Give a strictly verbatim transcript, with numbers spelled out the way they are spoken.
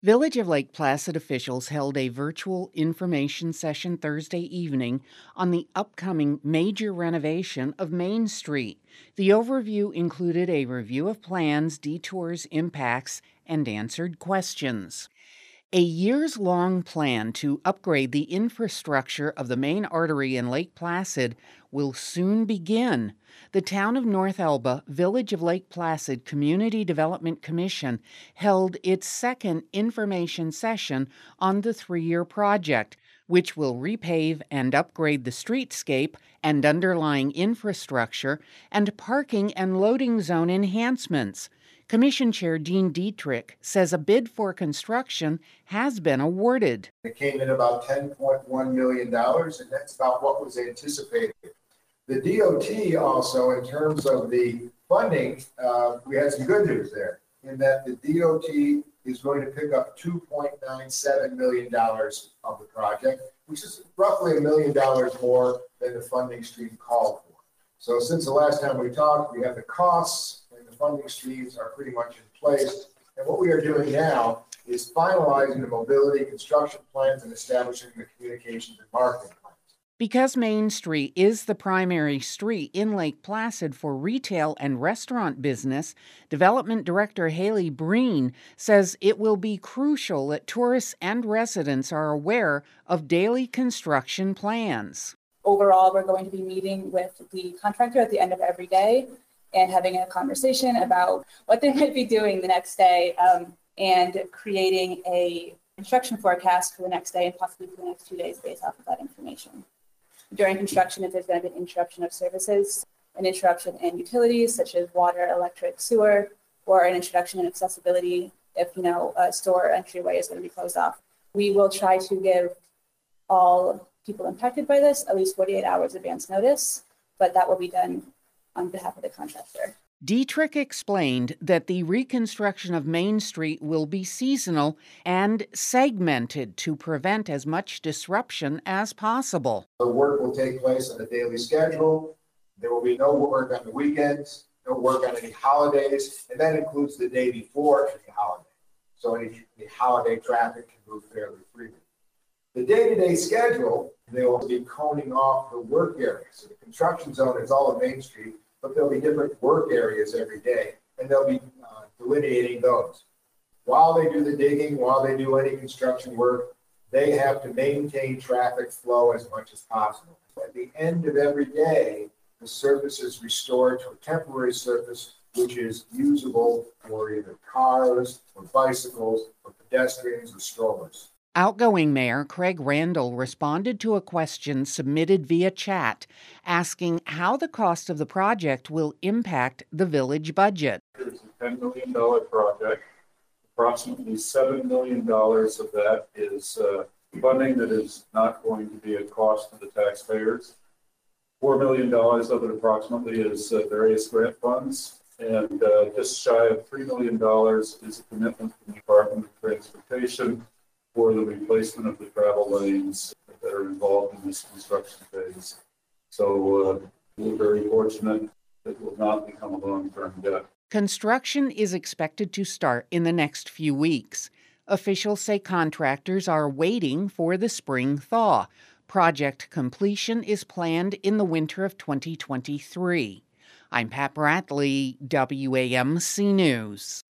Village of Lake Placid officials held a virtual information session Thursday evening on the upcoming major renovation of Main Street. The overview included a review of plans, detours, impacts, and answered questions. A years long plan to upgrade the infrastructure of the main artery in Lake Placid will soon begin. The Town of North Elba Village of Lake Placid Community Development Commission held its second information session on the three year project, which will repave and upgrade the streetscape and underlying infrastructure and parking and loading zone enhancements. Commission Chair Dean Dietrich says a bid for construction has been awarded. It came in about ten point one million dollars, and that's about what was anticipated. The D O T also, in terms of the funding, uh, we had some good news there, in that the D O T is going to pick up two point nine seven million dollars of the project, which is roughly a million dollars more than the funding stream called for. So since the last time we talked, we have the costs, funding streams are pretty much in place. And what we are doing now is finalizing the mobility construction plans and establishing the communications and marketing plans. Because Main Street is the primary street in Lake Placid for retail and restaurant business, Development Director Haley Breen says it will be crucial that tourists and residents are aware of daily construction plans. Overall, we're going to be meeting with the contractor at the end of every day and having a conversation about what they might be doing the next day, um, and creating a construction forecast for the next day and possibly for the next two days based off of that information. During construction, if there's going to be an interruption of services, an interruption in utilities such as water, electric, sewer, or an introduction in accessibility if, you know, a store entryway is going to be closed off, we will try to give all people impacted by this at least forty-eight hours advance notice, but that will be done on behalf of the contractor. Dietrich explained that the reconstruction of Main Street will be seasonal and segmented to prevent as much disruption as possible. The work will take place on a daily schedule. There will be no work on the weekends, no work on any holidays, and that includes the day before any holiday. So any, any holiday traffic can move fairly freely. The day-to-day schedule, they will be coning off the work area. So the construction zone is all of Main Street, but there'll be different work areas every day, and they'll be uh, delineating those. While they do the digging, while they do any construction work, they have to maintain traffic flow as much as possible. At the end of every day, the surface is restored to a temporary surface which is usable for either cars or bicycles or pedestrians or strollers. Outgoing Mayor Craig Randall responded to a question submitted via chat, asking how the cost of the project will impact the village budget. It's a ten million dollars project. Approximately seven million dollars of that is uh, funding that is not going to be a cost to the taxpayers. four million dollars of it approximately is uh, various grant funds. And uh, just shy of three million dollars is a commitment from the Department of Transportation for the replacement of the travel lanes that are involved in this construction phase. So uh, we're very fortunate that it will not become a long-term debt. Construction is expected to start in the next few weeks. Officials say contractors are waiting for the spring thaw. Project completion is planned in the winter of twenty twenty-three. I'm Pat Bradley, W A M C News.